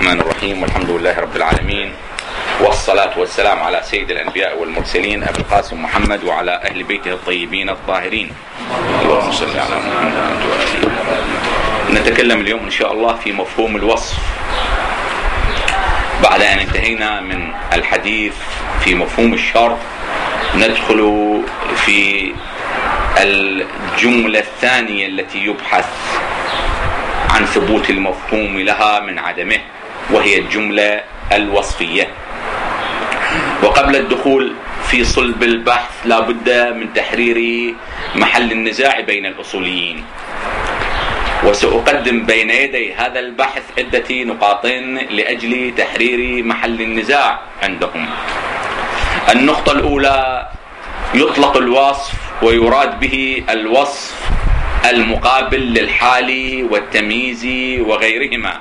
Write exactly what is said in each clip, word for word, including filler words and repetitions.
الرحمن الرحيم، والحمد لله رب العالمين، والصلاة والسلام على سيد الأنبياء والمرسلين أبي القاسم محمد وعلى أهل بيته الطيبين الطاهرين. اللهم صل على محمد وآله. نتكلم اليوم إن شاء الله في مفهوم الوصف، بعد أن انتهينا من الحديث في مفهوم الشرط. ندخل في الجملة الثانية التي يبحث عن ثبوت المفهوم لها من عدمه، وهي الجملة الوصفية. وقبل الدخول في صلب البحث لا بد من تحرير محل النزاع بين الأصوليين، وسأقدم بين يدي هذا البحث عدة نقاط لأجل تحرير محل النزاع عندهم. النقطة الأولى: يطلق الوصف ويراد به الوصف المقابل للحال والتمييز وغيرهما.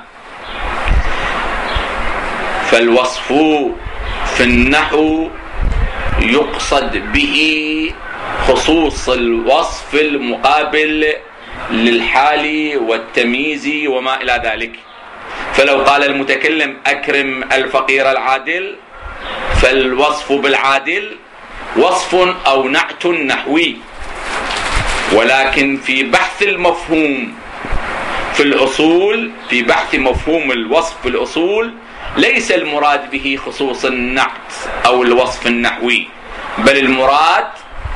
فالوصف في النحو يقصد به خصوص الوصف المقابل للحال والتمييز وما إلى ذلك. فلو قال المتكلم أكرم الفقير العادل، فالوصف بالعادل وصف أو نعت نحوي، ولكن في بحث المفهوم في الأصول، في بحث مفهوم الوصف في الأصول، ليس المراد به خصوص النعت أو الوصف النحوي، بل المراد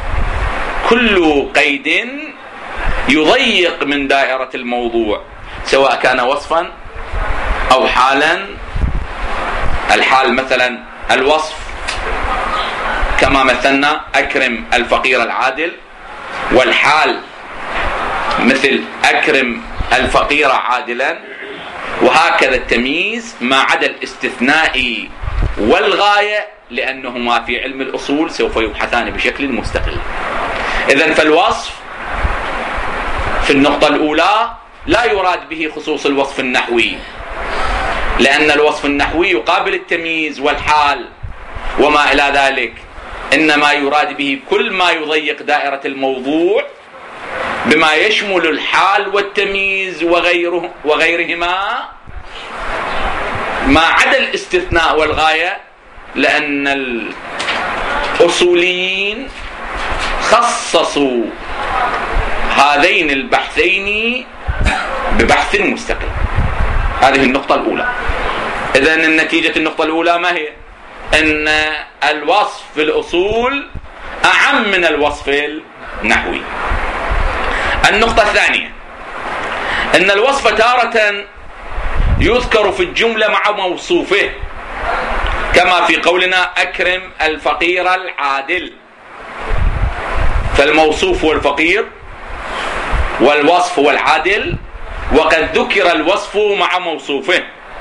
كل قيد يضيق من دائرة الموضوع، سواء كان وصفا أو حالا. الحال مثلا الوصف كما مثلنا أكرم الفقير العادل، والحال مثل أكرم الفقير عادلا، وهكذا التمييز ما عدا الاستثناء والغاية، لأنهما في علم الأصول سوف يبحثان بشكل مستقل. إذن فالوصف في النقطة الأولى لا يراد به خصوص الوصف النحوي، لأن الوصف النحوي يقابل التمييز والحال وما إلى ذلك، إنما يراد به كل ما يضيق دائرة الموضوع بما يشمل الحال والتمييز وغيره وغيرهما ما عدا الاستثناء والغاية، لأن الأصوليين خصصوا هذين البحثين ببحث مستقل. هذه النقطة الأولى. إذن النتيجة النقطة الأولى ما هي؟ أن الوصف في الأصول أعم من الوصف النحوي. النقطة الثانية: أن الوصف تارة يذكر في الجملة مع موصوفه، كما في قولنا أكرم الفقير العادل. فالموصوف هو الفقير والوصف هو العادل، وقد ذكر الوصف مع موصوفه.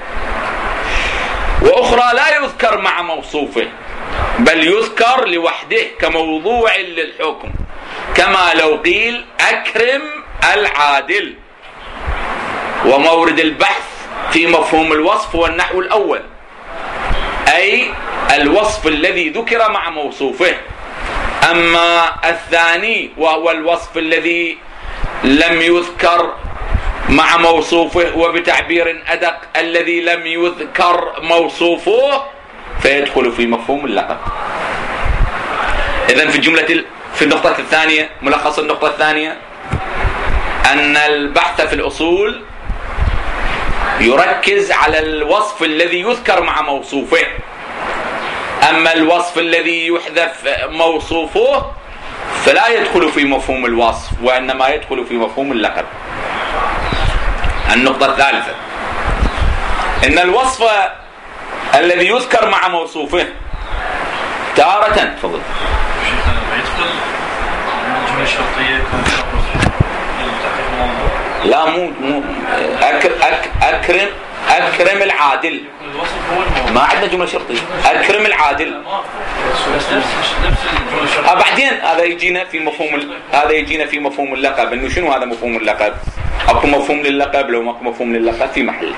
وأخرى لا يذكر مع موصوفه، بل يذكر لوحده كموضوع للحكم، كما لو قيل أكرم العادل. ومورد البحث في مفهوم الوصف هو النحو الأول، أي الوصف الذي ذكر مع موصوفه. أما الثاني وهو الوصف الذي لم يذكر مع موصوفه، وبتعبير أدق الذي لم يذكر موصوفه، فيدخل في مفهوم اللقب. إذن في الجملة في النقطة الثانية، ملخص النقطة الثانية، أن البحث في الأصول يركز على الوصف الذي يذكر مع موصوفه، أما الوصف الذي يحذف موصوفه فلا يدخل في مفهوم الوصف، وإنما يدخل في مفهوم اللقب. النقطة الثالثة: إن الوصف الذي يذكر مع موصوفه تارة تفضل لا مو مو أكر أك أكرم أكرم العادل، ما عندنا جملة شرطية. أكرم العادل آه بعدين هذا يجينا في مفهوم هذا يجينا في مفهوم اللقب، إنه شنو هذا مفهوم اللقب؟ أكو مفهوم للقب، لو ماكو مفهوم للقب في محله.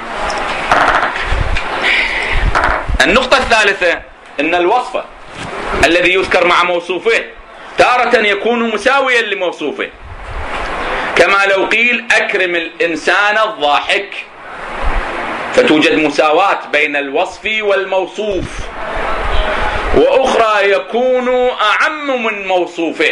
النقطة الثالثة: إن الوصف الذي يذكر مع موصوفه تارة يكون مساويا لموصوفه، كما لو قيل أكرم الإنسان الضاحك، فتوجد مساواة بين الوصف والموصوف، وأخرى يكون أعم من موصوفه،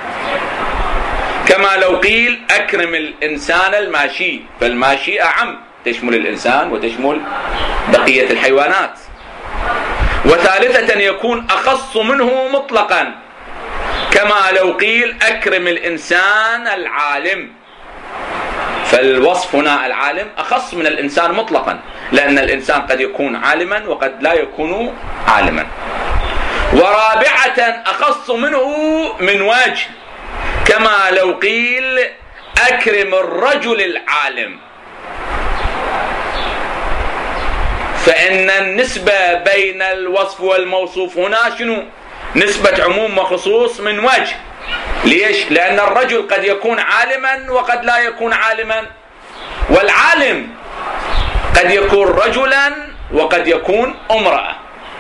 كما لو قيل أكرم الإنسان الماشي، فالماشي أعم، تشمل الإنسان وتشمل بقية الحيوانات. وثالثة يكون أخص منه مطلقا، كما لو قيل أكرم الإنسان العالم، فالوصف هنا العالم أخص من الإنسان مطلقا، لأن الإنسان قد يكون عالما وقد لا يكون عالما. ورابعة أخص منه من وجه، كما لو قيل أكرم الرجل العالم، فإن النسبة بين الوصف والموصوف هنا شنو؟ نسبة عموم وخصوص من وجه. ليش؟ لأن الرجل قد يكون عالما وقد لا يكون عالما، والعالم قد يكون رجلا وقد يكون امرأة.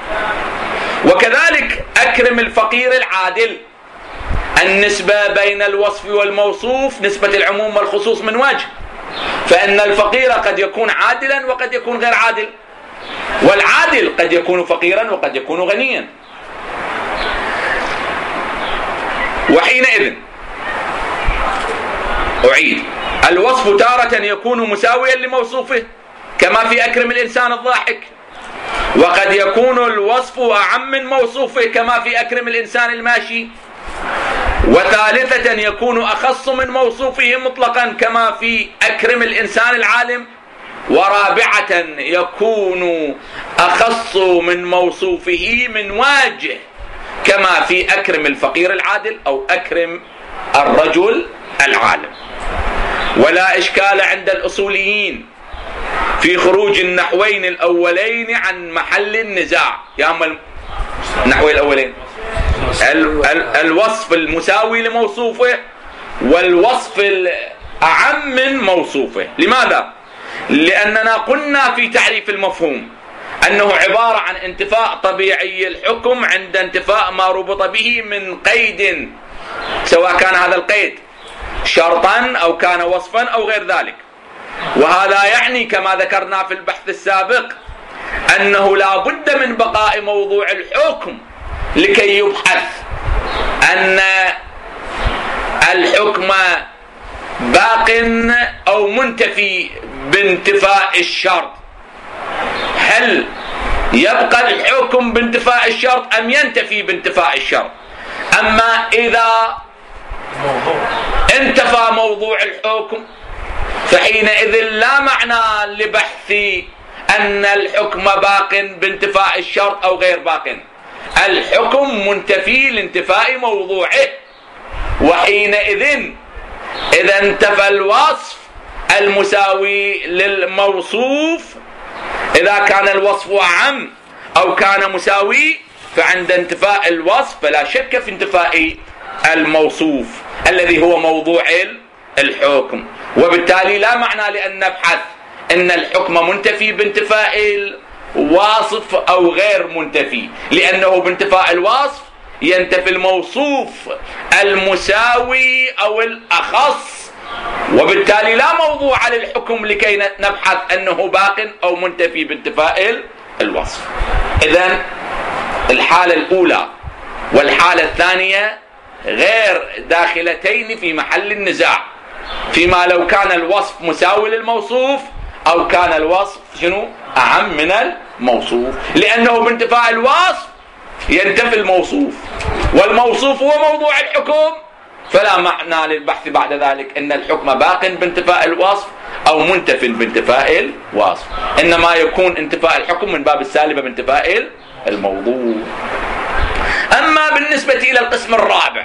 وكذلك أكرم الفقير العادل، النسبة بين الوصف والموصوف نسبة العموم والخصوص من وجه، فإن الفقير قد يكون عادلا وقد يكون غير عادل، والعادل قد يكون فقيرا وقد يكون غنيا. وحينئذ أعيد، الوصف تارة يكون مساويا لموصوفه، كما في أكرم الإنسان الضاحك، وقد يكون الوصف أعم من موصوفه، كما في أكرم الإنسان الماشي. وثالثة يكون أخص من موصوفه مطلقا، كما في أكرم الإنسان العالم. ورابعة يكون أخص من موصوفه من واجه، كما في أكرم الفقير العادل أو أكرم الرجل العالم. ولا إشكال عند الأصوليين في خروج النحوين الأولين عن محل النزاع. يا أما النحوين الأولين ال ال الوصف المساوي لموصوفه والوصف الأعم من موصوفه. لماذا؟ لأننا قلنا في تعريف المفهوم أنه عبارة عن انتفاء طبيعي الحكم عند انتفاء ما ربط به من قيد، سواء كان هذا القيد شرطا أو كان وصفا أو غير ذلك. وهذا يعني كما ذكرنا في البحث السابق أنه لا بد من بقاء موضوع الحكم لكي يبحث أن الحكم باق أو منتفي بانتفاء الشرط. هل يبقى الحكم بانتفاء الشرط أم ينتفي بانتفاء الشرط؟ أما إذا انتفى موضوع الحكم فحينئذ لا معنى لبحث أن الحكم باق بانتفاء الشرط أو غير باق، الحكم منتفي لانتفاء موضوعه. وحينئذ إذا انتفى الوصف المساوي للموصوف، إذا كان الوصف أعم أو كان مساوي، فعند انتفاء الوصف فلا شك في انتفاء الموصوف الذي هو موضوع الحكم. وبالتالي لا معنى لأن نبحث أن الحكم منتفي بانتفاء الواصف أو غير منتفي، لأنه بانتفاء الوصف ينتفي الموصوف المساوي أو الأخص، وبالتالي لا موضوع للحكم لكي نبحث أنه باق أو منتفي بانتفاء الوصف. إذن الحالة الأولى والحالة الثانية غير داخلتين في محل النزاع، فيما لو كان الوصف مساوي للموصوف أو كان الوصف شنو أعم من الموصوف، لأنه بانتفاء الوصف ينتفي الموصوف، والموصوف هو موضوع الحكم، فلا معنى للبحث بعد ذلك أن الحكم باق بانتفاء الوصف أو منتف بانتفاء الوصف، إنما يكون انتفاء الحكم من باب السالبة بانتفاء الموضوع. أما بالنسبة إلى القسم الرابع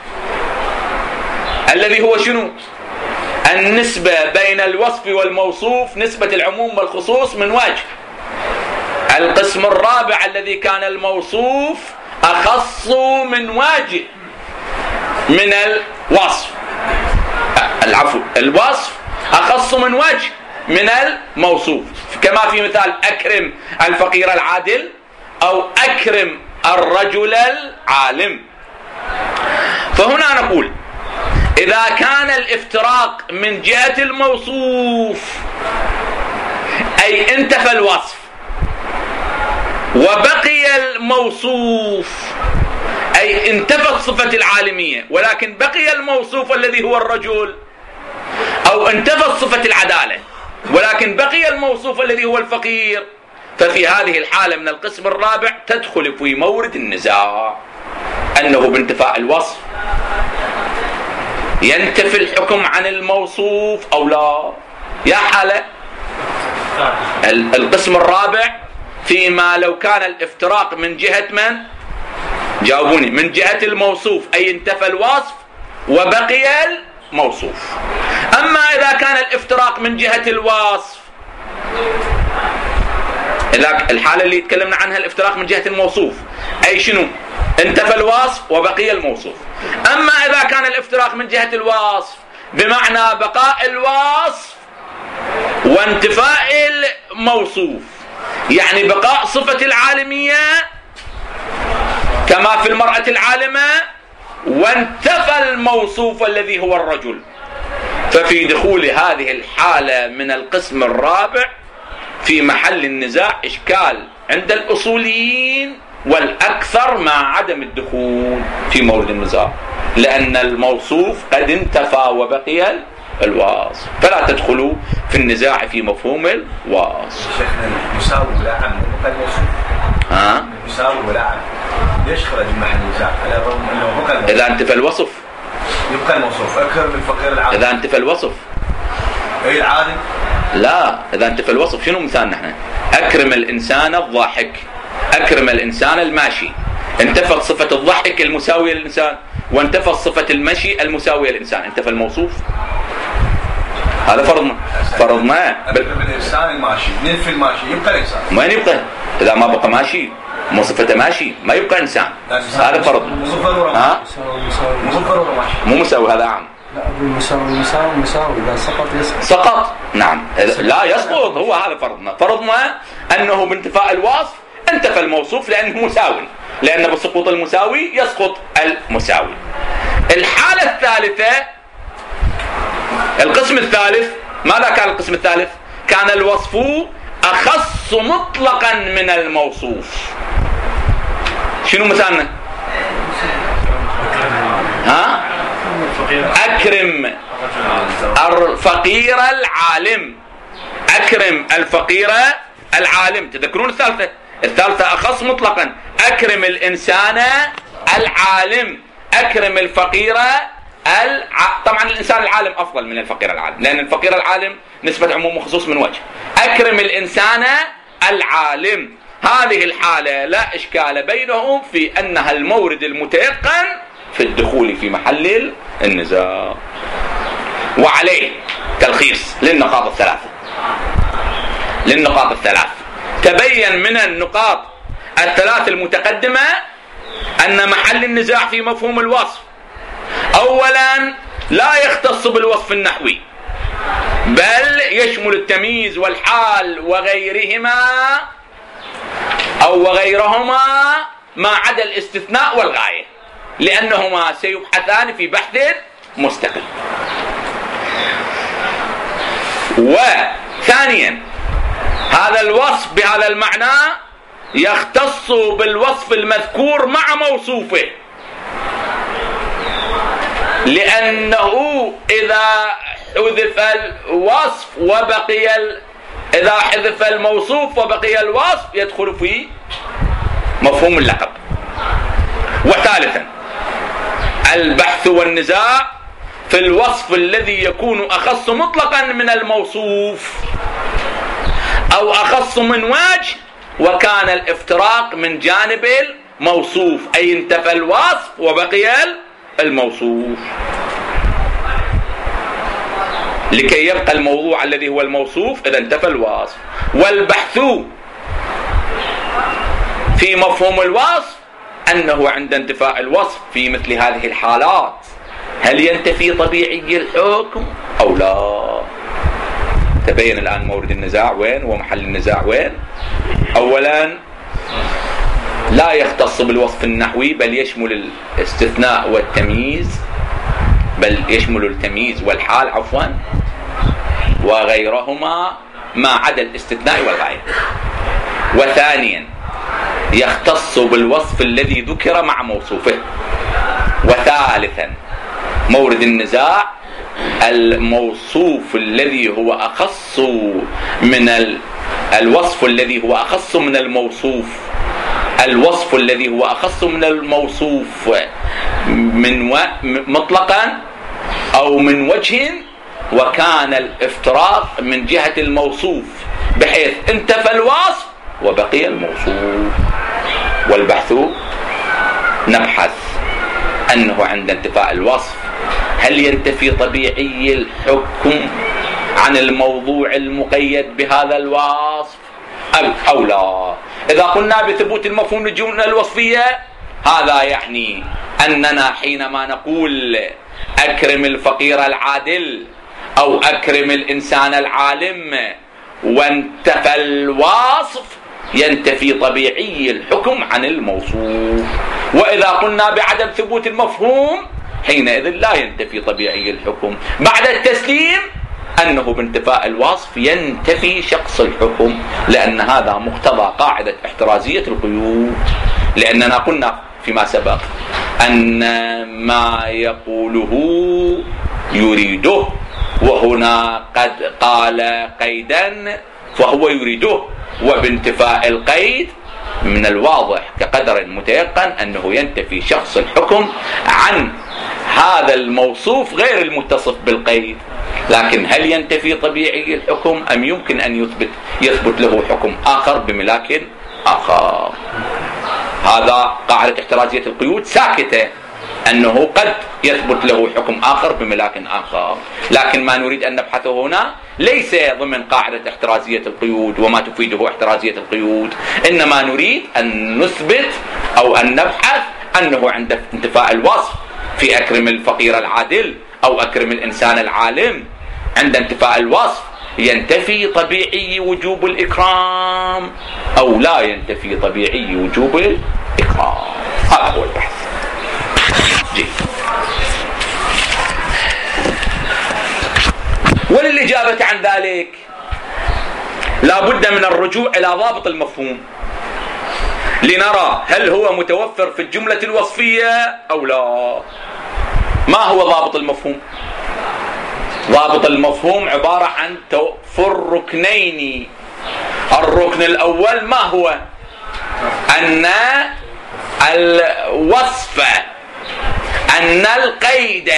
الذي هو شنو؟ النسبة بين الوصف والموصوف، نسبة العموم والخصوص من وجه. القسم الرابع الذي كان الموصوف أخص من وجه من الوصف، العفو الوصف أخص من وجه من الموصوف، كما في مثال أكرم الفقير العادل أو أكرم الرجل العالم. فهنا نقول إذا كان الافتراق من جهة الموصوف، أي انتفى الوصف وبقي الموصوف، أي انتفت صفة العالمية ولكن بقي الموصوف الذي هو الرجل، أو انتفت صفة العدالة ولكن بقي الموصوف الذي هو الفقير، ففي هذه الحالة من القسم الرابع تدخل في مورد النزاع أنه بانتفاء الوصف ينتفي الحكم عن الموصوف أو لا. يا حالة القسم الرابع فيما لو كان الافتراق من جهة من؟ جاوبوني. من جهة الموصوف أي انتفى الوصف وبقي الموصوف. أما إذا كان الافتراق من جهة الوصف، إذا الحالة اللي تكلمنا عنها الافتراق من جهة الموصوف أي شنو؟ انتفى الوصف وبقي الموصوف. أما إذا كان الافتراق من جهة الوصف بمعنى بقاء الوصف وانتفاء الموصوف، يعني بقاء صفة العالمية كما في المرأة العالمة وانتفى الموصوف الذي هو الرجل، ففي دخول هذه الحالة من القسم الرابع في محل النزاع إشكال عند الأصوليين، والأكثر مع عدم الدخول في مورد النزاع، لأن الموصوف قد انتفى وبقي الوصف، فلا تدخلوا في النزاع في مفهوم الوصف. شيخنا المساوي ولا عم يبقى الموصوف. ها؟ المساوي ولا عم ليش خرج من محل النزاع؟ على الرغم انه بقى الموصوف. إذا انتفى الوصف يبقى الموصوف أكثر من الفقير العادي. إذا انتفى الوصف أي العادي؟ لا، إذا انتفى الوصف شنو مثال نحن؟ أكرم الإنسان الضاحك، أكرم الإنسان الماشي، انتفت صفة الضحك المساوية للإنسان وانتفت صفة المشي المساوية للإنسان، انتفى الموصوف. هذا فرضنا فرضنا أكرم الإنسان الماشي، ننفي الماشي يبقى الإنسان. ما يبقى، إذا ما بقى ماشي مو صفته ماشي ما يبقى إنسان. هذا فرضنا. ها؟ مو مساوي، هذا عام. لا المساوي مساوي مساوي إذا سقط يسقط. سقط نعم، لا يسقط، هو هذا فرضنا. فرضنا أنه بانتفاء الوصف انتفى الموصوف لأنه مساوي، لأن بسقوط المساوي يسقط المساوي. الحالة الثالثة، القسم الثالث، ماذا كان القسم الثالث؟ كان الوصف أخص مطلقا من الموصوف. شنو مثالنا؟ ها؟ أكرم الفقير العالم، أكرم الفقير العالم. تذكرون الثالثة؟ الثالثة أخص مطلقا، أكرم الإنسان العالم، أكرم الفقير الع... طبعا الإنسان العالم أفضل من الفقير العالم، لأن الفقير العالم نسبة عموم وخصوص من وجه. أكرم الإنسان العالم، هذه الحالة لا إشكال بينهم في أنها المورد المتيقن في الدخول في محل النزاع. وعليه تلخيص للنقاط الثلاثة. للنقاط الثلاث تبين من النقاط الثلاث المتقدمة أن محل النزاع في مفهوم الوصف أولا لا يختص بالوصف النحوي، بل يشمل التمييز والحال وغيرهما أو وغيرهما ما عدا الاستثناء والغاية، لأنهما سيبحثان في بحث مستقل. وثانيا هذا الوصف بهذا المعنى يختص بالوصف المذكور مع موصوفه، لأنه إذا حذف الوصف وبقي ال... إذا حذف الموصوف وبقي الوصف يدخل في مفهوم اللقب. وثالثا البحث والنزاع في الوصف الذي يكون أخص مطلقا من الموصوف أو أخص من وجه، وكان الافتراق من جانب الموصوف، أي انتفى الوصف وبقي الموصوف، لكي يبقى الموضوع الذي هو الموصوف إذا انتفى الوصف. والبحث في مفهوم الوصف أنه عند انتفاء الوصف في مثل هذه الحالات هل ينتفي طبيعي الحكم أو لا؟ تبين الآن مورد النزاع وين ومحل النزاع وين. أولا لا يختص بالوصف النحوي بل يشمل الاستثناء والتمييز، بل يشمل التمييز والحال عفوا وغيرهما ما عدا الاستثناء والغاية. وثانيا يختص بالوصف الذي ذكر مع موصوفه. وثالثا مورد النزاع الموصوف الذي هو أخص من ال... الوصف الذي هو أخص من الموصوف الوصف الذي هو أخص من الموصوف من و... مطلقا أو من وجه، وكان الافتراق من جهة الموصوف بحيث انتفى الوصف وبقي الموصوف. والبحث نبحث أنه عند انتفاء الوصف هل ينتفي طبيعي الحكم عن الموضوع المقيد بهذا الوصف أو لا. إذا قلنا بثبوت المفهوم للجملة الوصفية، هذا يعني أننا حينما نقول أكرم الفقير العادل أو أكرم الإنسان العالم وانتفى الوصف ينتفي طبيعي الحكم عن الموصوف. وإذا قلنا بعدم ثبوت المفهوم حينئذ لا ينتفي طبيعي الحكم بعد التسليم أنه بانتفاء الوصف ينتفي شخص الحكم، لأن هذا مقتضى قاعدة احترازية القيود. لأننا قلنا فيما سبق أن ما يقوله يريده، وهنا قد قال قيدا فهو يريده، وبانتفاء القيد من الواضح كقدر متيقن أنه ينتفي شخص الحكم عن هذا الموصوف غير المتصف بالقيد. لكن هل ينتفي طبيعي الحكم أم يمكن أن يثبت يثبت له حكم آخر بملاك آخر؟ هذا قاعدة احترازية القيود ساكتة أنه قد يثبت له حكم آخر بملاك آخر. لكن ما نريد أن نبحثه هنا ليس ضمن قاعدة احترازية القيود وما تفيده احترازية القيود، إنما نريد أن نثبت أو أن نبحث أنه عند انتفاء الوصف في أكرم الفقير العادل أو أكرم الإنسان العالم، عند انتفاء الوصف ينتفي طبيعي وجوب الإكرام أو لا ينتفي طبيعي وجوب الإكرام. هذا هو البحث. جيد. وللإجابة عن ذلك لا بد من الرجوع إلى ضابط المفهوم لنرى هل هو متوفر في الجملة الوصفية أو لا. ما هو ضابط المفهوم؟ ضابط المفهوم عبارة عن توفر ركنين. الركن الأول ما هو؟ أن الوصف أن القيد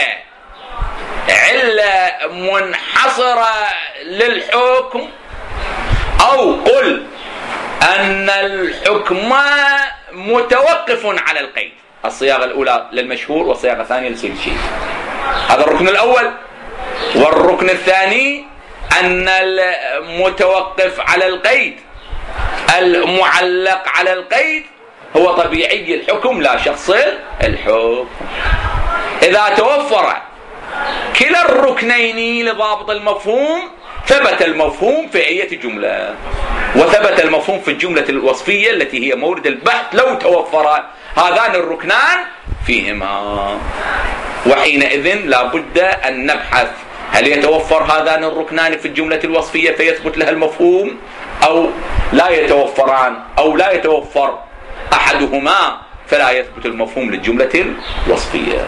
علة منحصرة للحكم، أو قل أن الحكم متوقف على القيد. الصياغة الأولى للمشهور والصياغة الثانية لسيد الشيخ. هذا الركن الأول. والركن الثاني أن المتوقف على القيد المعلق على القيد هو طبيعي الحكم لا شخص الحكم. إذا توفر كلا الركنين لضابط المفهوم ثبت المفهوم في أي جملة، وثبت المفهوم في الجملة الوصفية التي هي مورد البحث لو توفر هذان الركنان فيهما. وحينئذ لا بد أن نبحث هل يتوفر هذان الركنان في الجملة الوصفية فيثبت لها المفهوم أو لا يتوفران، أو لا يتوفر أحدهما فلا يثبت المفهوم للجملة الوصفية.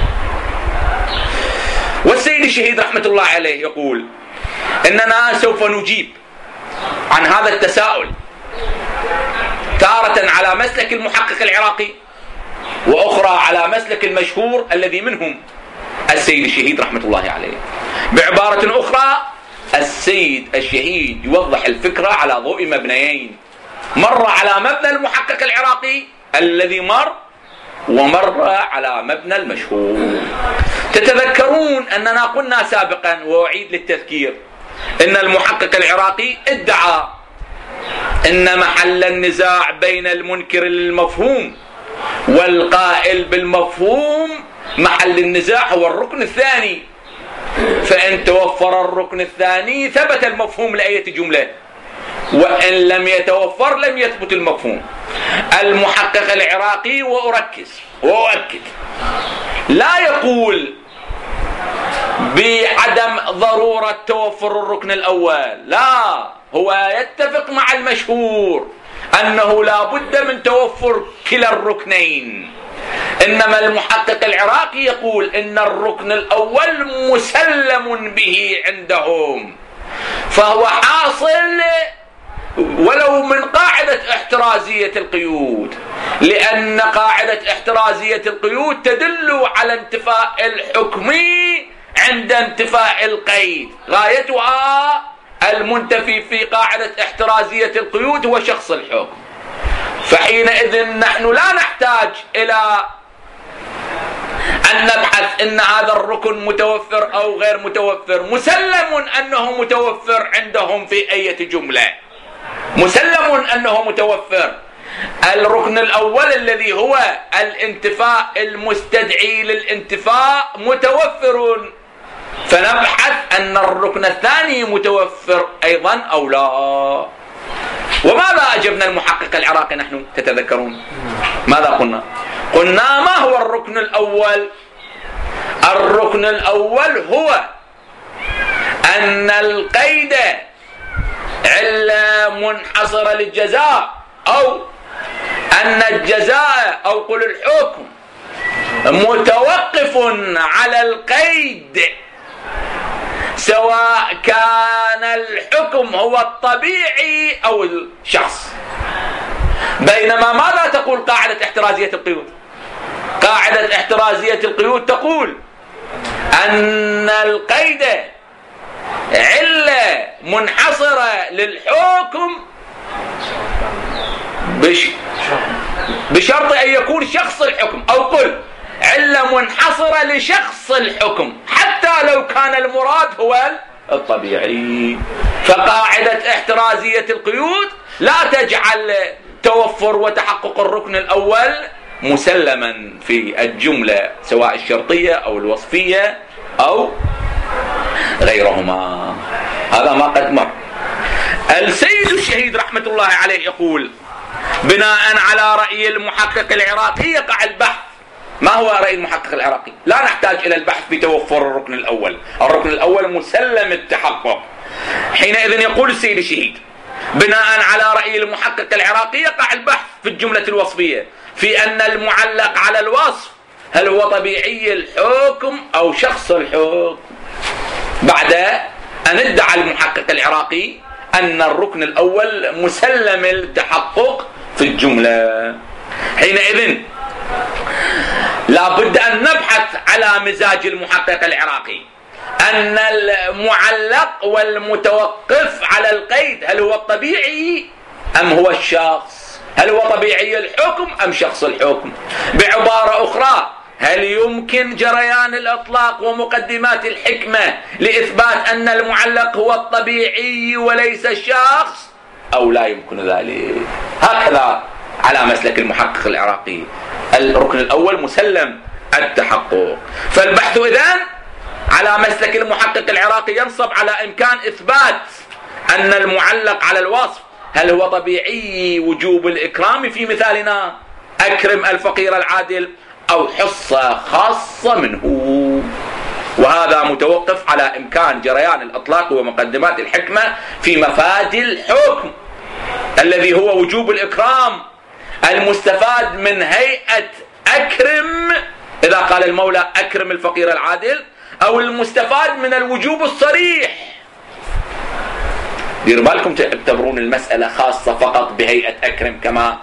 والسيد الشهيد رحمة الله عليه يقول إننا سوف نجيب عن هذا التساؤل تارة على مسلك المحقق العراقي وأخرى على مسلك المشهور الذي منهم السيد الشهيد رحمة الله عليه. بعبارة أخرى السيد الشهيد يوضح الفكرة على ضوء مبنيين، مر على مبنى المحقق العراقي الذي مر، ومر على مبنى المشهور. تتذكرون أننا قلنا سابقا وأعيد للتذكير إن المحقق العراقي ادعى إن محل النزاع بين المنكر للمفهوم والقائل بالمفهوم محل النزاع هو الركن الثاني، فإن توفر الركن الثاني ثبت المفهوم لأية جملة، وإن لم يتوفر لم يثبت المفهوم. المحقق العراقي وأركز وأؤكد لا يقول بعدم ضرورة توفر الركن الأول، لا، هو يتفق مع المشهور أنه لا بد من توفر كلا الركنين، إنما المحقق العراقي يقول إن الركن الأول مسلم به عندهم، فهو حاصل ولو من قاعدة احترازية القيود، لأن قاعدة احترازية القيود تدل على انتفاء الحكم عند انتفاء القيد، غايتها المنتفي في قاعدة احترازية القيود هو شخص الحكم. فحينئذ نحن لا نحتاج إلى أن نبحث إن هذا الركن متوفر أو غير متوفر، مسلم أنه متوفر عندهم في أي جملة، مسلم أنه متوفر. الركن الأول الذي هو الانتفاء المستدعي للانتفاء متوفر، فنبحث أن الركن الثاني متوفر أيضا أو لا. وماذا أجبنا المحقق العراقي نحن تتذكرون؟ ماذا قلنا؟ قلنا ما هو الركن الأول؟ الركن الأول هو أن القيد علة منحصرة للجزاء، أو أن الجزاء أو قل الحكم متوقف على القيد، سواء كان الحكم هو الطبيعي أو الشخص. بينما ماذا تقول قاعدة احترازية القيود؟ قاعدة احترازية القيود تقول أن القيد علة منحصرة للحكم بش بشرط أن يكون شخص الحكم، أو قل علة منحصرة لشخص الحكم حتى لو كان المراد هو الطبيعي. فقاعدة احترازية القيود لا تجعل توفر وتحقق الركن الأول مسلما في الجملة سواء الشرطية أو الوصفية أو غيرهما. هذا ما قد مر. السيد الشهيد رحمة الله عليه يقول بناء على رأي المحقق العراقي يقع البحث. ما هو رأي المحقق العراقي؟ لا نحتاج إلى البحث في توفر الركن الأول، الركن الأول مسلم التحقق. حينئذ يقول السيد الشهيد بناء على رأي المحقق العراقي يقع البحث في الجملة الوصفية في أن المعلق على الوصف هل هو طبيعي الحكم أو شخص الحكم، بعد أن ادعى المحقق العراقي أن الركن الأول مسلم التحقق في الجملة. حينئذ لا بد أن نبحث على مزاج المحقق العراقي أن المعلق والمتوقف على القيد هل هو الطبيعي أم هو الشخص، هل هو طبيعي الحكم أم شخص الحكم. بعبارة أخرى هل يمكن جريان الإطلاق ومقدمات الحكمة لإثبات أن المعلق هو الطبيعي وليس الشخص أو لا يمكن ذلك. هكذا على مسلك المحقق العراقي الركن الأول مسلم التحقق. فالبحث إذن على مسلك المحقق العراقي ينصب على إمكان إثبات أن المعلق على الوصف هل هو طبيعي وجوب الإكرام في مثالنا أكرم الفقير العادل أو حصة خاصة منه، وهذا متوقف على إمكان جريان الإطلاق ومقدمات الحكمة في مفاد الحكم الذي هو وجوب الإكرام المستفاد من هيئة أكرم إذا قال المولى أكرم الفقير العادل، أو المستفاد من الوجوب الصريح. دير بالكم تعتبرون المسألة خاصة فقط بهيئة أكرم كما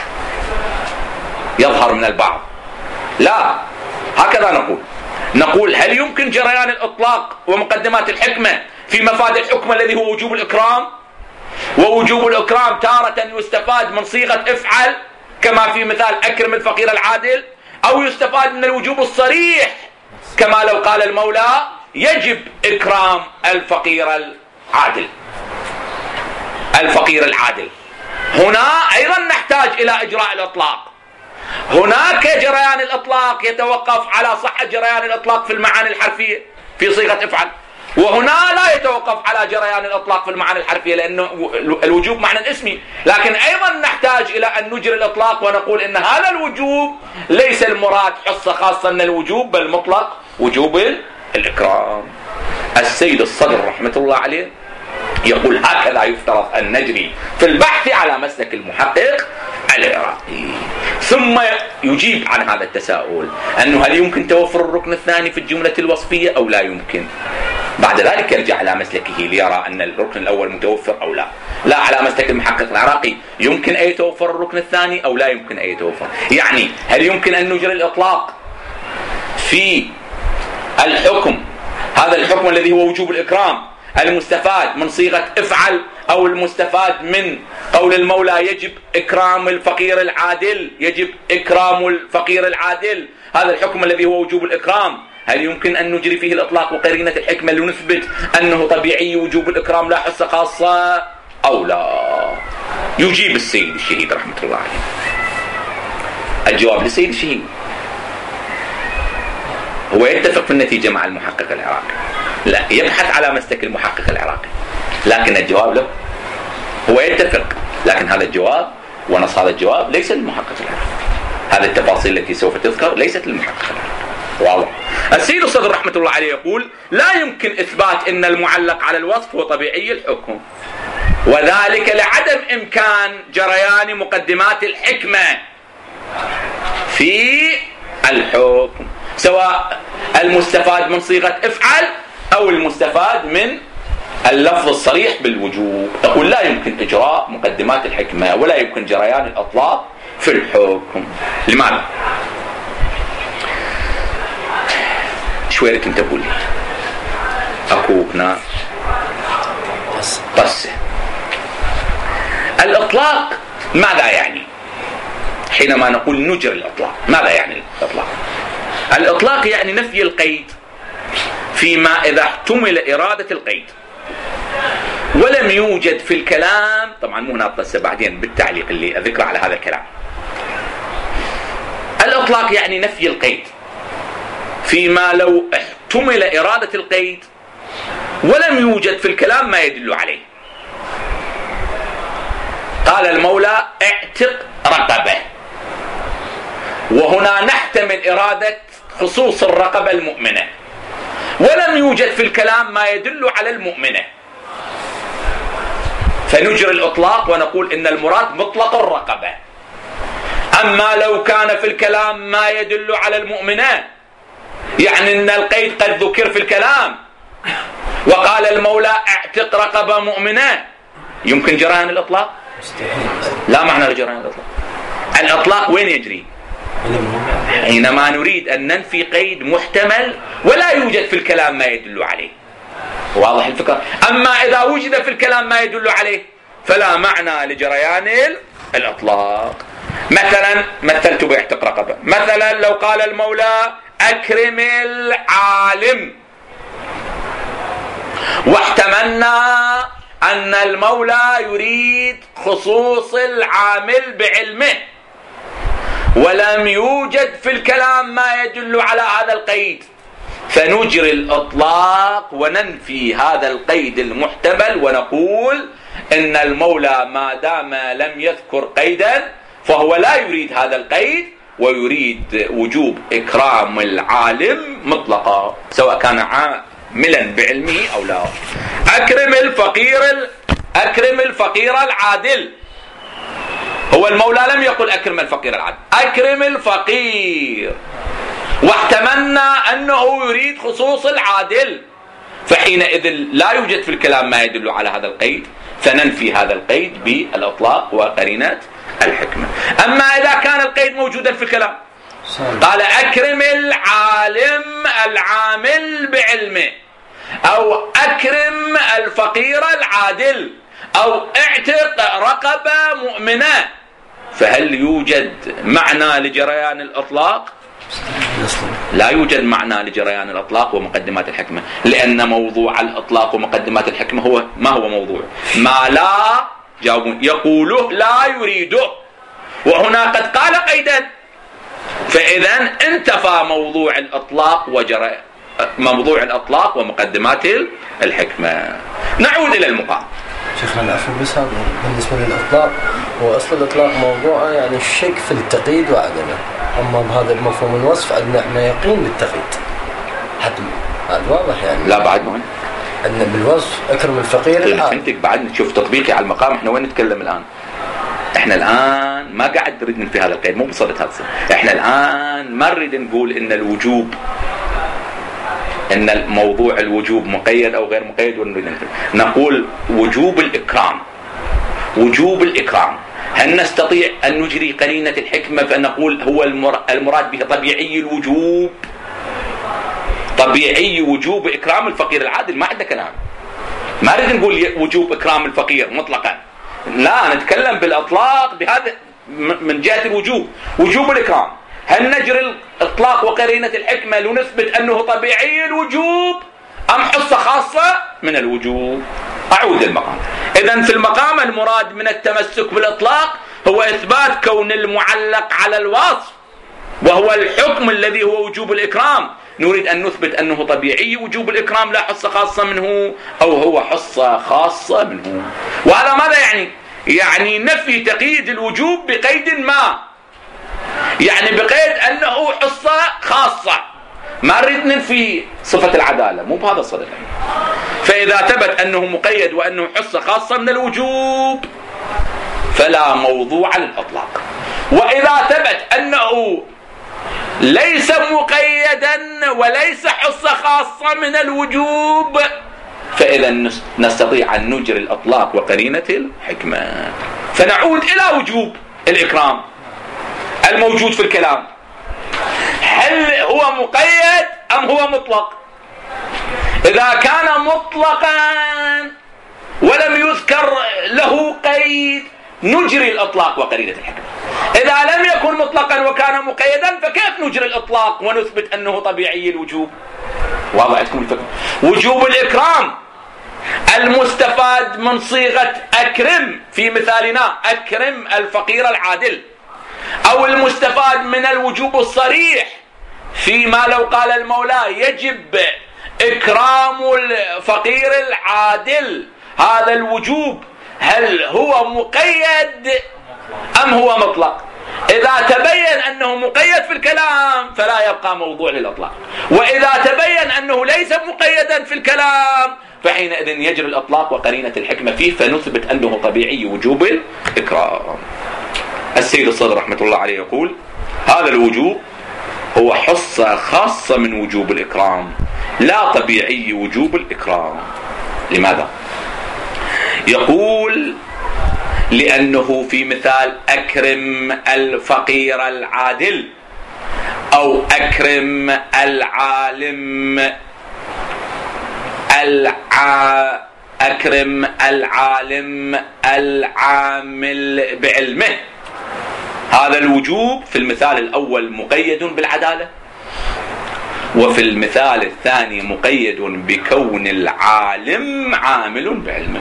يظهر من البعض، لا، هكذا نقول نقول هل يمكن جريان الإطلاق ومقدمات الحكمة في مفاد الحكم الذي هو وجوب الإكرام، ووجوب الإكرام تارة يستفاد من صيغة افعل كما في مثال أكرم الفقير العادل، أو يستفاد من الوجوب الصريح كما لو قال المولى يجب إكرام الفقير العادل الفقير العادل. هنا أيضا نحتاج إلى إجراء الإطلاق. هناك جريان الإطلاق يتوقف على صحة جريان الإطلاق في المعاني الحرفية في صيغة افعل، وهنا لا يتوقف على جريان الإطلاق في المعاني الحرفية لأنه الوجوب معنى اسمي. لكن أيضا نحتاج إلى أن نجري الإطلاق ونقول إن هذا الوجوب ليس المراد حصة خاصة من الوجوب بل مطلق وجوب الإكرام. السيد الصدر رحمة الله عليه يقول هكذا يفترض أن نجري في البحث على مسلك المحقق العراقي. ثم يجيب عن هذا التساؤل أنه هل يمكن توفر الركن الثاني في الجملة الوصفية أو لا يمكن. بعد ذلك يرجع على مسلكه ليرى أن الركن الأول متوفر أو لا. لا على مسلك المحقق العراقي يمكن أن يتوفر الركن الثاني أو لا يمكن أن يتوفر. يعني هل يمكن أن نجري الإطلاق في الحكم، هذا الحكم الذي هو وجوب الإكرام المستفاد من صيغة افعل، أو المستفاد من قول المولى يجب إكرام الفقير العادل، يجب إكرام الفقير العادل، هذا الحكم الذي هو وجوب الإكرام، هل يمكن أن نجري فيه الإطلاق وقرينة الحكمة لنثبت أنه طبيعي وجوب الإكرام لا حصة خاصة أو لا؟ يجيب السيد الشهيد رحمة الله عليه. الجواب للسيد الشهيد، هو يتفق في النتيجة مع المحقق العراقي، لا يبحث على مسلك المحقق العراقي، لكن الجواب له هو يتفق، لكن هذا الجواب ونص هذا الجواب ليس للمحقق العراقي. هذه التفاصيل التي سوف تذكر ليست للمحقق العراقي. واضح. السيد الصدر رحمة الله عليه يقول لا يمكن إثبات أن المعلق على الوصف هو طبيعي الحكم، وذلك لعدم إمكان جريان مقدمات الحكمة في الحكم، سواء المستفاد من صيغة افعل أو المستفاد من اللفظ الصريح بالوجوب. تقول لا يمكن إجراء مقدمات الحكمة ولا يمكن جريان الأطلاق في الحكم. لماذا؟ شوية كنت أقول لي أكو هنا قصة. الإطلاق ماذا يعني؟ حينما نقول نجري الإطلاق ماذا يعني الإطلاق؟ الإطلاق يعني نفي القيد فيما إذا احتمل إرادة القيد ولم يوجد في الكلام، طبعا مو هنا القصة بعدين بالتعليق اللي أذكره على هذا الكلام. الإطلاق يعني نفي القيد فيما لو احتمل إرادة القيد ولم يوجد في الكلام ما يدل عليه. قال المولى اعتق رقبة، وهنا نحتمل إرادة خصوص الرقبة المؤمنة، ولم يوجد في الكلام ما يدل على المؤمنة، فنجري الإطلاق ونقول إن المراد مطلق الرقبة. أما لو كان في الكلام ما يدل على المؤمنة، يعني أن القيد قد ذكر في الكلام وقال المولى اعتق رقبة مؤمنة، يمكن جريان الإطلاق؟ لا معنى لجريان الإطلاق. الإطلاق وين يجري؟ حينما نريد أن ننفي قيد محتمل ولا يوجد في الكلام ما يدل عليه. واضح الفكرة؟ أما إذا وجد في الكلام ما يدل عليه فلا معنى لجريان الإطلاق. مثلا مثلت باعتق رقبة، مثلا لو قال المولى أكرم العالم، واحتملنا أن المولى يريد خصوص العامل بعلمه ولم يوجد في الكلام ما يدل على هذا القيد، فنجري الإطلاق وننفي هذا القيد المحتمل ونقول إن المولى ما دام لم يذكر قيدا فهو لا يريد هذا القيد ويريد وجوب إكرام العالم مطلقا سواء كان عاملا بعلمه أو لا. أكرم الفقير ال... أكرم الفقير العادل، هو المولى لم يقل أكرم الفقير العادل، أكرم الفقير، واحتملنا أنه يريد خصوص العادل، فحينئذ لا يوجد في الكلام ما يدل على هذا القيد فننفي هذا القيد بالإطلاق وقرينة الحكمة. أما إذا كان القيد موجودا في الكلام قال أكرم العالم العامل بعلمه، أو أكرم الفقير العادل، أو اعتق رقبة مؤمنة، فهل يوجد معنى لجريان الإطلاق؟ لا يوجد معنى لجريان الإطلاق ومقدمات الحكمة، لأن موضوع الإطلاق ومقدمات الحكمة هو ما هو موضوع ما لا جاوبون يقوله لا يريده، وهنا قد قال قيدا، فإذا انتفى موضوع الإطلاق وجرى موضوع الإطلاق ومقدمات الحكمة. نعود إلى المقام. شيخنا العفو بس بالنسبة للإطلاق هو أصل الإطلاق موضوعه يعني الشك في التقييد وعدمه، أما بهذا المفهوم الوصف عندنا احنا يقين بالتقييد حتم، هذا واضح يعني. لا بعد مهم أن بالوصف أكرم الفقير العادل. فهمتك بعد نشوف تطبيقي على المقام. احنا وين نتكلم الآن؟ احنا الآن ما قاعد نريد في هذا القيد، مو بصدد هذا. احنا الآن ما نريد نقول ان الوجوب ان الموضوع الوجوب مقيد او غير مقيد، ونريد نقول وجوب الإكرام. وجوب الإكرام هل نستطيع أن نجري قرينة الحكمة فأن نقول هو المراد به طبيعي الوجوب؟ طبيعي وجوب إكرام الفقير العادل، ما عندنا كلام. ما نريد نقول وجوب إكرام الفقير مطلقا، لا، نتكلم بالإطلاق بهذا من جهة الوجوب. وجوب الإكرام هل نجري الإطلاق وقرينة الحكمة لنثبت أنه طبيعي الوجوب أم حصة خاصة من الوجوب؟ أعود المقام. إذن في المقام المراد من التمسك بالإطلاق هو إثبات كون المعلق على الوصف وهو الحكم الذي هو وجوب الإكرام، نريد أن نثبت أنه طبيعي وجوب الإكرام لا حصة خاصة منه أو هو حصة خاصة منه. وهذا ماذا يعني؟ يعني نفي تقييد الوجوب بقيد ما، يعني بقيد أنه حصة خاصة. ما نريد ننفي صفة العدالة، مو بهذا الصدد. فإذا ثبت أنه مقيد وأنه حصة خاصة من الوجوب فلا موضوع للإطلاق. وإذا ثبت أنه ليس مقيدا وليس حصة خاصة من الوجوب فإذا نستطيع أن نجري الإطلاق وقرينة الحكمة. فنعود إلى وجوب الإكرام الموجود في الكلام. هل هو مقيد أم هو مطلق؟ إذا كان مطلقا ولم يذكر له قيد نجري الإطلاق وقرينة الحكمة. إذا لم يكن مطلقا وكان مقيدا فكيف نجري الإطلاق ونثبت أنه طبيعي الوجوب؟ واضح عندكم الفكرة؟ وجوب الإكرام المستفاد من صيغة أكرم في مثالنا، أكرم الفقير العادل، أو المستفاد من الوجوب الصريح فيما لو قال المولى يجب إكرام الفقير العادل، هذا الوجوب هل هو مقيد أم هو مطلق؟ إذا تبين أنه مقيد في الكلام فلا يبقى موضوع للإطلاق، وإذا تبين أنه ليس مقيدا في الكلام فحينئذ يجري الإطلاق وقرينة الحكمة فيه فنثبت أنه طبيعي وجوب الإكرام. السيد الصدر رحمة الله عليه يقول هذا الوجوب هو حصة خاصة من وجوب الإكرام لا طبيعي وجوب الإكرام. لماذا؟ يقول لأنه في مثال أكرم الفقير العادل أو أكرم العالم الع... أكرم العالم العامل بعلمه، هذا الوجوب في المثال الأول مقيد بالعدالة، وفي المثال الثاني مقيد بكون العالم عامل بعلمه.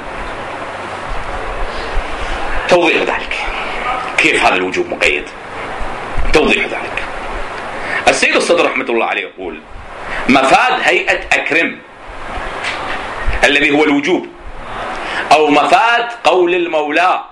توضيح ذلك، كيف هذا الوجوب مقيد؟ توضيح ذلك. السيد الصدر رحمة الله عليه يقول مفاد هيئة أكرم الذي هو الوجوب، أو مفاد قول المولى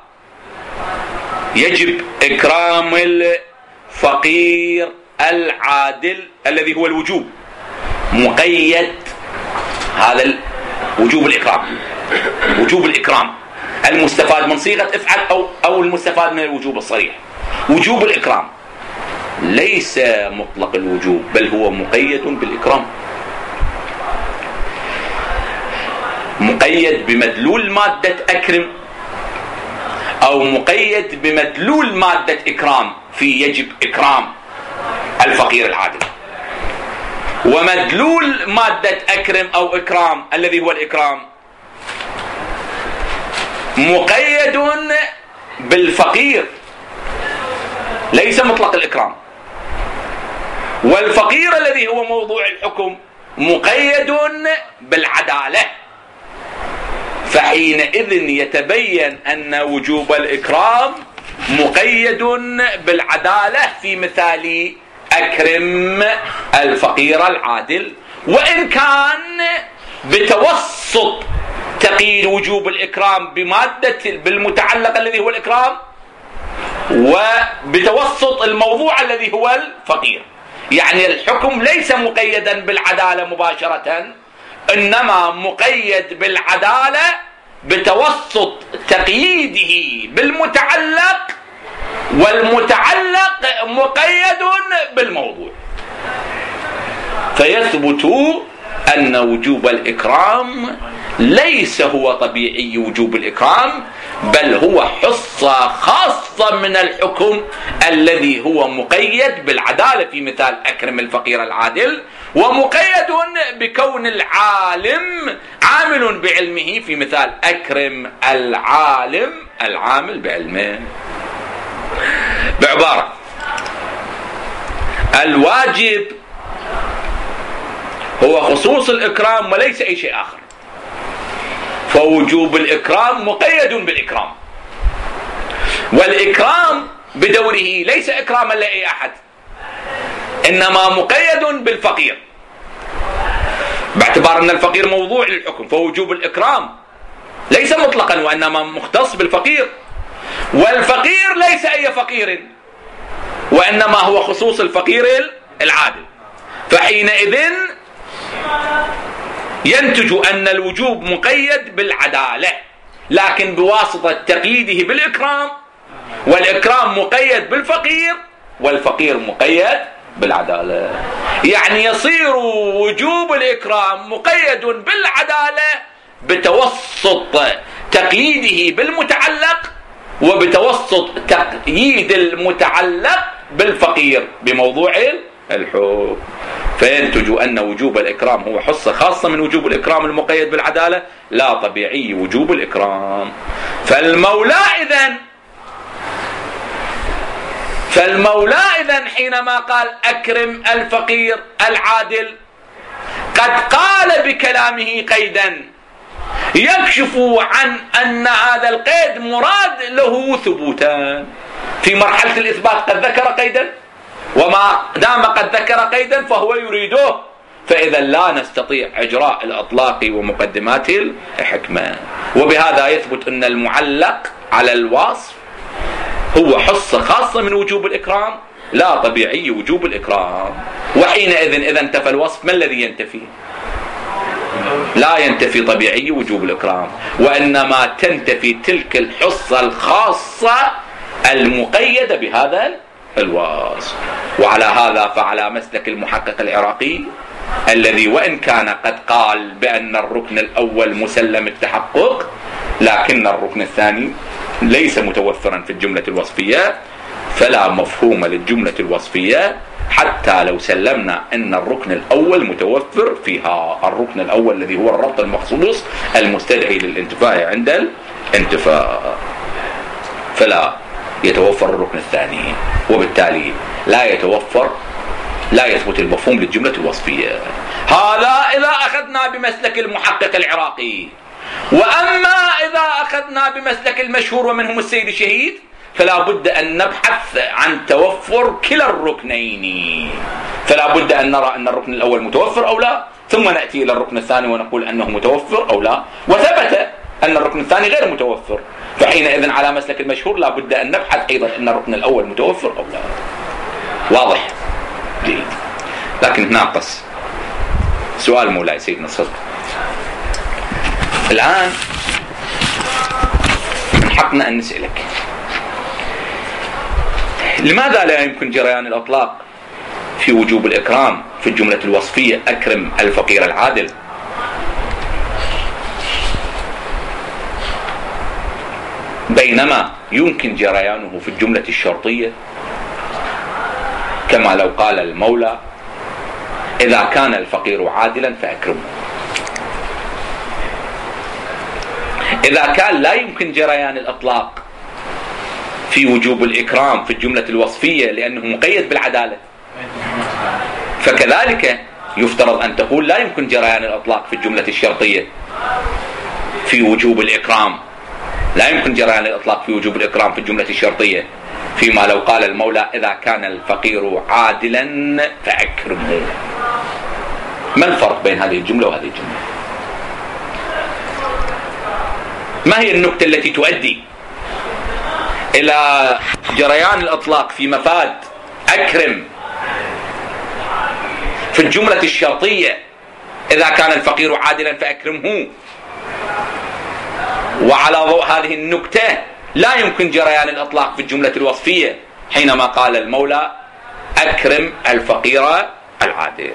يجب إكرام الفقير العادل الذي هو الوجوب، مقيد هذا وجوب الإكرام، وجوب الإكرام المستفاد من صيغة افعل أو أو المستفاد من الوجوب الصريح. وجوب الإكرام ليس مطلق الوجوب بل هو مقيد بالإكرام، مقيد بمدلول مادة أكرم أو مقيد بمدلول مادة إكرام في يجب إكرام الفقير العادل. ومدلول مادة أكرم أو إكرام الذي هو الإكرام مقيد بالفقير ليس مطلق الإكرام، والفقير الذي هو موضوع الحكم مقيد بالعدالة. فحينئذ يتبين أن وجوب الإكرام مقيد بالعدالة في مثال أكرم الفقير العادل، وإن كان بتوسط تقييد وجوب الإكرام بمادة بالمتعلق الذي هو الإكرام وبتوسط الموضوع الذي هو الفقير. يعني الحكم ليس مقيدا بالعدالة مباشرة، إنما مقيد بالعدالة بتوسط تقييده بالمتعلق، والمتعلق مقيد بالموضوع، فيثبت أن وجوب الإكرام ليس هو طبيعي وجوب الإكرام، بل هو حصة خاصة من الحكم الذي هو مقيد بالعدالة في مثال أكرم الفقير العادل، ومقيد بكون العالم عامل بعلمه في مثال أكرم العالم العامل بعلمه. بعبارة، الواجب هو خصوص الإكرام وليس أي شيء آخر، فوجوب الإكرام مقيد بالإكرام، والإكرام بدوره ليس إكراما لأي أحد، إنما مقيد بالفقير، باعتبار أن الفقير موضوع للحكم، فوجوب الإكرام ليس مطلقا وإنما مختص بالفقير، والفقير ليس أي فقير وإنما هو خصوص الفقير العادل، فحينئذ ينتج أن الوجوب مقيد بالعدالة، لكن بواسطة تقييده بالإكرام، والإكرام مقيد بالفقير، والفقير مقيد بالعدالة. يعني يصير وجوب الإكرام مقيد بالعدالة بتوسط تقييده بالمتعلق، وبتوسط تقييد المتعلق بالفقير بموضوع الحكم، فينتج أن وجوب الإكرام هو حصة خاصة من وجوب الإكرام المقيد بالعدالة، لا طبيعي وجوب الإكرام. فالمولى إذن فالمولى إذن حينما قال أكرم الفقير العادل قد قال بكلامه قيدا يكشف عن أن هذا القيد مراد له ثبوتا. في مرحلة الإثبات قد ذكر قيدا، وما دام قد ذكر قيدا فهو يريده، فإذا لا نستطيع إجراء الأطلاق ومقدمات الحكمة. وبهذا يثبت أن المعلق على الوصف هو حصة خاصة من وجوب الإكرام، لا طبيعي وجوب الإكرام. وحينئذ إذا انتفى الوصف ما الذي ينتفي؟ لا ينتفي طبيعي وجوب الإكرام، وإنما تنتفي تلك الحصة الخاصة المقيدة بهذا الوصف. وعلى هذا فعلى مسلك المحقق العراقي الذي وإن كان قد قال بأن الركن الأول مسلم التحقق، لكن الركن الثاني ليس متوفرا في الجملة الوصفية، فلا مفهوم للجملة الوصفية حتى لو سلمنا أن الركن الأول متوفر فيها، الركن الأول الذي هو الربط المخصوص المستدعي للانتفاء عند الانتفاء، فلا يتوفر الركن الثاني، وبالتالي لا يتوفر لا يثبت المفهوم للجملة الوصفية. هذا إذا أخذنا بمسلك المحقق العراقي. وأما إذا أخذنا بمسلك المشهور ومنهم السيد الشهيد فلا بد أن نبحث عن توفر كلا الركنين، فلا بد أن نرى أن الركن الأول متوفر أو لا، ثم نأتي إلى الركن الثاني ونقول أنه متوفر أو لا، وثبت أن الركن الثاني غير متوفر، فحينئذ على مسلك المشهور لا بد أن نبحث أيضا أن الركن الأول متوفر أو لا. واضح؟ جيد. لكن ناقص سؤال مولاي سيدنا الصدق. الآن من حقنا أن نسألك، لماذا لا يمكن جريان الأطلاق في وجوب الإكرام في الجملة الوصفية أكرم الفقير العادل، بينما يمكن جريانه في الجملة الشرطية، كما لو قال المولى إذا كان الفقير عادلا فأكرمه؟ إذا كان لا يمكن جريان الأطلاق في وجوب الإكرام في الجملة الوصفية لأنه مقيد بالعدالة، فكذلك يفترض أن تقول لا يمكن جريان الأطلاق في الجملة الشرطية في وجوب الإكرام، لا يمكن جريان الإطلاق في وجوب الإكرام في الجملة الشرطية فيما لو قال المولى إذا كان الفقير عادلا فأكرمه. ما الفرق بين هذه الجملة وهذه الجملة؟ ما هي النكتة التي تؤدي إلى جريان الإطلاق في مفاد أكرم في الجملة الشرطية إذا كان الفقير عادلا فأكرمه. وعلى ضوء هذه النكتة لا يمكن جريان الإطلاق في الجملة الوصفية حينما قال المولى أكرم الفقير العادل،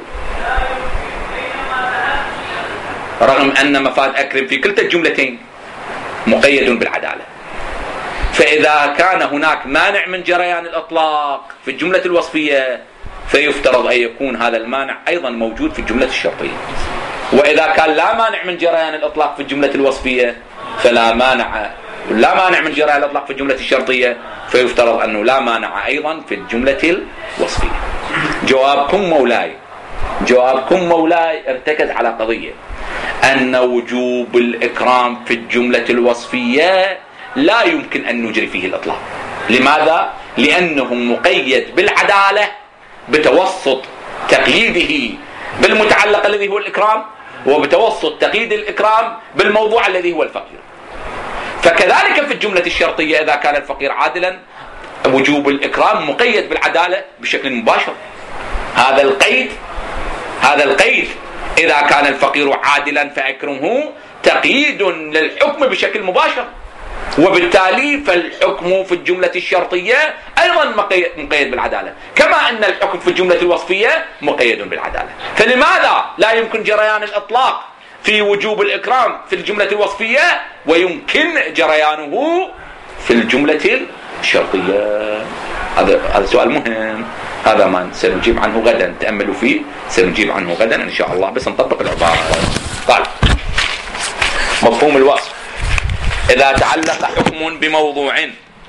رغم أن مفاد أكرم في كلتا الجملتين مقيد بالعدالة. فإذا كان هناك مانع من جريان الإطلاق في الجملة الوصفية فيفترض أن يكون هذا المانع أيضا موجود في الجملة الشرطية. وإذا كان لا مانع من جريان الإطلاق في الجملة الوصفية فلا مانع لا مانع من جريان الإطلاق في الجملة الشرطية، فيفترض أنه لا مانع أيضا في الجملة الوصفية. جوابكم مولاي جوابكم مولاي ارتكز على قضية أن وجوب الإكرام في الجملة الوصفية لا يمكن أن نجري فيه الإطلاق. لماذا؟ لأنه مقيد بالعدالة بتوسط تقييده بالمتعلق الذي هو الإكرام، وبتوسط تقييد الإكرام بالموضوع الذي هو الفقير. فكذلك في الجملة الشرطية إذا كان الفقير عادلا وجوب الإكرام مقيد بالعدالة بشكل مباشر. هذا القيد هذا القيد إذا كان الفقير عادلا فأكرمه تقييد للحكم بشكل مباشر، وبالتالي فالحكم في الجملة الشرطية أيضا مقيد بالعدالة، كما أن الحكم في الجملة الوصفية مقيد بالعدالة. فلماذا لا يمكن جريان الإطلاق في وجوب الإكرام في الجملة الوصفية ويمكن جريانه في الجملة الشرطية؟ هذا هذا سؤال مهم، هذا ما سنجيب عنه غدا، تأملوا فيه، سنجيب عنه غدا إن شاء الله، بس نطبق العبارة. قال مفهوم الوصف: إذا تعلق حكم بموضوع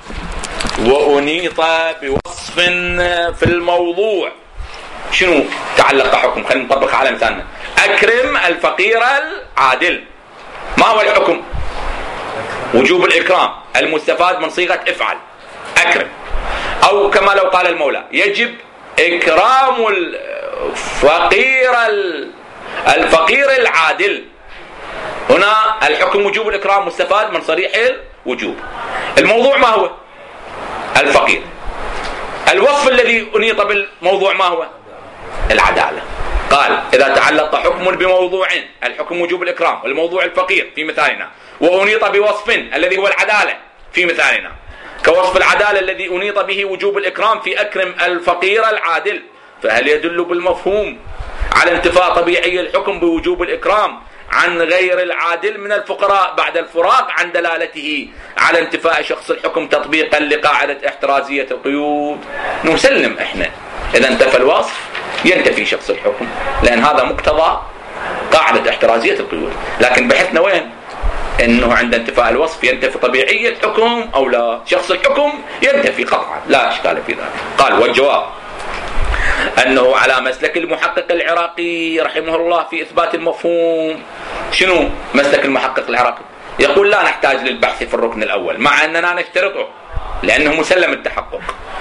وأنيط بوصف في الموضوع. شنو تعلق حكم؟ خلينا نطبق على مثالنا. أكرم الفقير العادل. ما هو الحكم؟ وجوب الإكرام المستفاد من صيغة افعل، أكرم. أو كما لو قال المولى يجب إكرام الفقير الفقير العادل. هنا الحكم وجوب الإكرام مستفاد من صريح الوجوب. الموضوع ما هو؟ الفقير. الوصف الذي أنيط بالموضوع ما هو؟ العدالة. قال إذا تعلق حكم بموضوع، الحكم وجوب الإكرام والموضوع الفقير في مثالنا، وأنيط بوصف الذي هو العدالة في مثالنا، كوصف العدالة الذي أنيط به وجوب الإكرام في أكرم الفقير العادل، فهل يدل بالمفهوم على انتفاء طبيعي الحكم بوجوب الإكرام عن غير العادل من الفقراء بعد الفراق عن دلالته على انتفاء شخص الحكم تطبيقا لقاعدة احترازية القيود؟ نسلم احنا إذا انتفى الوصف ينتفي شخص الحكم، لأن هذا مقتضى قاعدة احترازية القيود. لكن بحثنا وين؟ انه عند انتفاء الوصف ينتفي طبيعية الحكم او لا؟ شخص الحكم ينتفي قطعا، لا اشكال في ذلك. قال والجواب انه على مسلك المحقق العراقي رحمه الله في اثبات المفهوم. شنو مسلك المحقق العراقي؟ يقول لا نحتاج للبحث في الركن الاول مع اننا نشترطه لانه مسلم التحقق.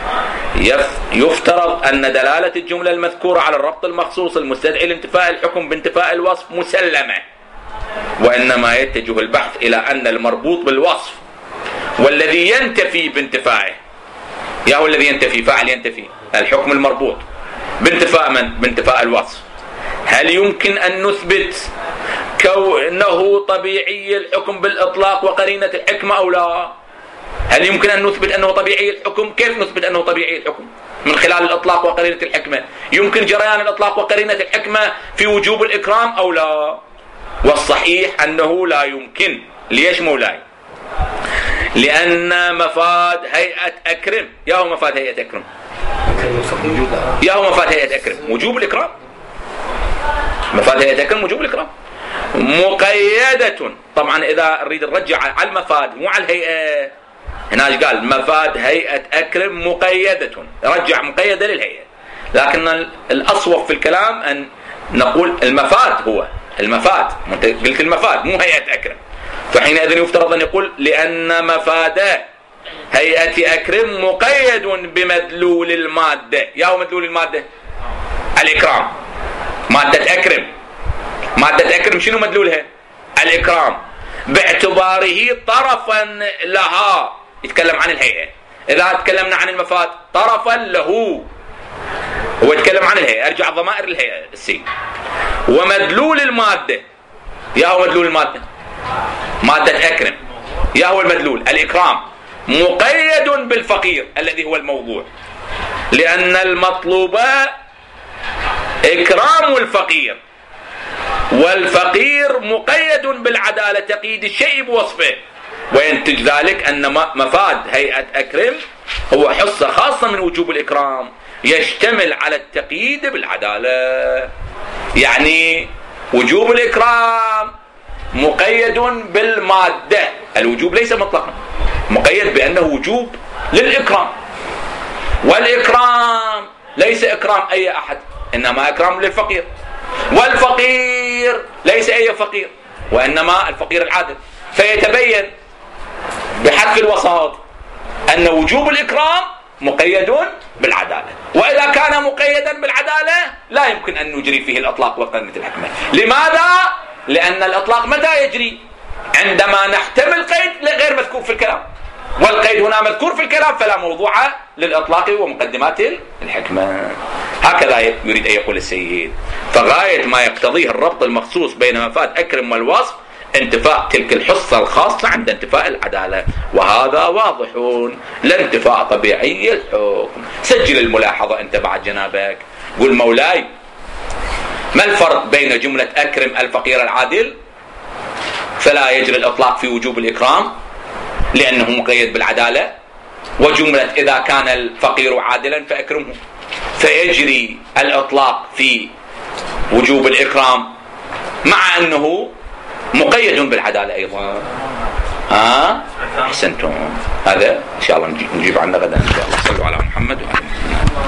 يفترض ان دلالة الجملة المذكورة على الربط المخصوص المستدعي لانتفاء الحكم بانتفاء الوصف مسلمة، وإنما يتجه البحث إلى أن المربوط بالوصف والذي ينتفي بانتفائه، يا هو الذي ينتفي فاعل ينتفي الحكم المربوط بانتفاء من؟ بانتفاء الوصف. هل يمكن أن نثبت كونه طبيعي الحكم بالإطلاق وقرينة الحكمة أو لا؟ هل يمكن أن نثبت أنه طبيعي الحكم؟ كيف نثبت أنه طبيعي الحكم؟ من خلال الإطلاق وقرينة الحكمة. يمكن جريان الإطلاق وقرينة الحكمة في وجوب الإكرام أو لا؟ والصحيح أنه لا يمكن. ليش مولاي؟ لأن مفاد هيئة أكرم، يا هو مفاد هيئة أكرم يا هو مفاد هيئة أكرم وجوب الإكرام. مفاد هيئة أكرم وجوب الإكرام مقيدة. طبعا إذا نريد نرجع على المفاد مو على الهيئة، هنا قال مفاد هيئة أكرم مقيدة، رجع مقيدة للهيئة. لكن الأصوب في الكلام أن نقول المفاد هو المفاد، قلت المفاد مو هيئة أكرم، فحينئذ يفترض أن يقول لأن مفاد هيئة أكرم مقيد بمدلول المادة. يا هو مدلول المادة الإكرام. مادة أكرم مادة أكرم شنو مدلولها؟ الإكرام، باعتباره طرفا لها. يتكلم عن الهيئة. إذا تكلمنا عن المفاد طرفا له، هو يتكلم عن الهيئة، أرجع ضمائر الهيئة السين. ومدلول المادة، يا هو مدلول المادة مادة أكرم، يا هو المدلول الإكرام، مقيد بالفقير الذي هو الموضوع، لأن المطلوب إكرام الفقير، والفقير مقيد بالعدالة تقييد الشيء بوصفه، وينتج ذلك أن مفاد هيئة أكرم هو حصة خاصة من وجوب الإكرام يشتمل على التقييد بالعدالة. يعني وجوب الإكرام مقيد بالمادة، الوجوب ليس مطلقا، مقيد بأنه وجوب للإكرام، والإكرام ليس إكرام أي أحد، إنما إكرام للفقير، والفقير ليس أي فقير، وإنما الفقير العادل. فيتبين بحذف الوساط أن وجوب الإكرام مقيد بالعدالة، وإذا كان مقيدا بالعدالة لا يمكن أن نجري فيه الإطلاق وقائمة الحكمة. لماذا؟ لأن الإطلاق متى يجري؟ عندما نحتمل قيد غير مذكور في الكلام، والقيد هنا مذكور في الكلام فلا موضوع للإطلاق ومقدمات الحكمة. هكذا يريد أن يقول السيد. فغاية ما يقتضيه الربط المخصوص بين مفاد أكرم والوصف انتفاء تلك الحصة الخاصة عند انتفاء العدالة، وهذا واضح، لا انتفاء طبيعي الحكم. سجل الملاحظة أنت بعد جنابك، قل مولاي ما الفرق بين جملة أكرم الفقير العادل فلا يجري الإطلاق في وجوب الإكرام لأنه مقيد بالعدالة، وجملة إذا كان الفقير عادلا فأكرمه فيجري الإطلاق في وجوب الإكرام مع أنه مقيد بالعدالة أيضا. ها أحسنتم. هذا إن شاء الله نجيب عنه غدا إن شاء الله. صلوا على محمد وعلى محمد.